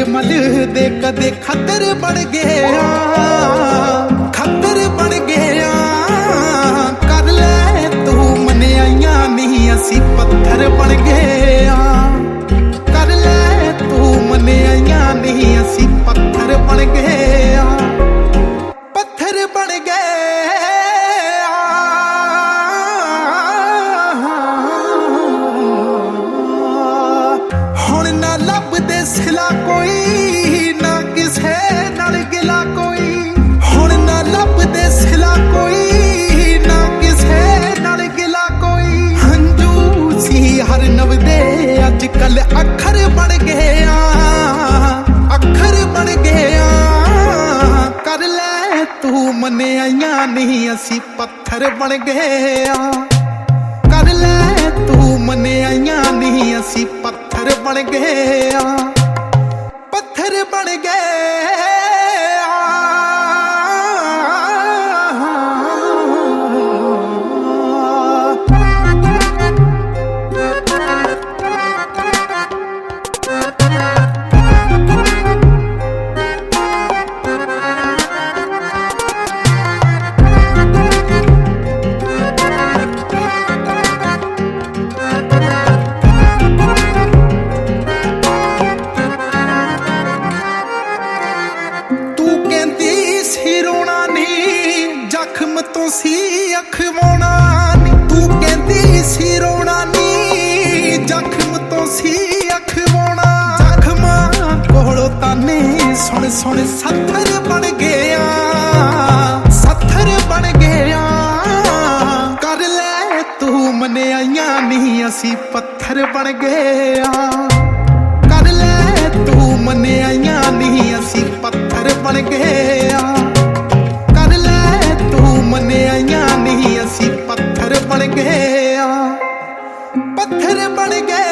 निर्मल दे कदे खतर बन गया, खतर बन गया। कर ले तू मनिया नहीं असी पत्थर बन गया, कर ले तू मनिया नहीं असी पत्थर बन गया, पत्थर बन गया। हुण ना लभदे सिला कोई ना किसे नाल गिला कोई, हुण ना लभदे सिला कोई ना किसे नाल गिला कोई। हंजू सी हर नवदे अजकल अखर बन गया, अखर बन गया। कर ले तू मनिया नहीं असी पत्थर बन गया, कर ले तू मनिया नहीं असी पत्थर बन गया, पत्थर बन गया। जख्म तो सी अखवाना नी, तू कहती सी रोना नी, जख्म तो सी अखवाना। जख्मा कोलों ताने सुन सुन सत्थर बन गया, सत्थर बन गया। कर ले तू मनिया नहीं असी पत्थर बन गया, कर ले तू मनिया नहीं असी पत्थर बन गया, मनिया नहीं असी पत्थर बन गया, पत्थर बन गया।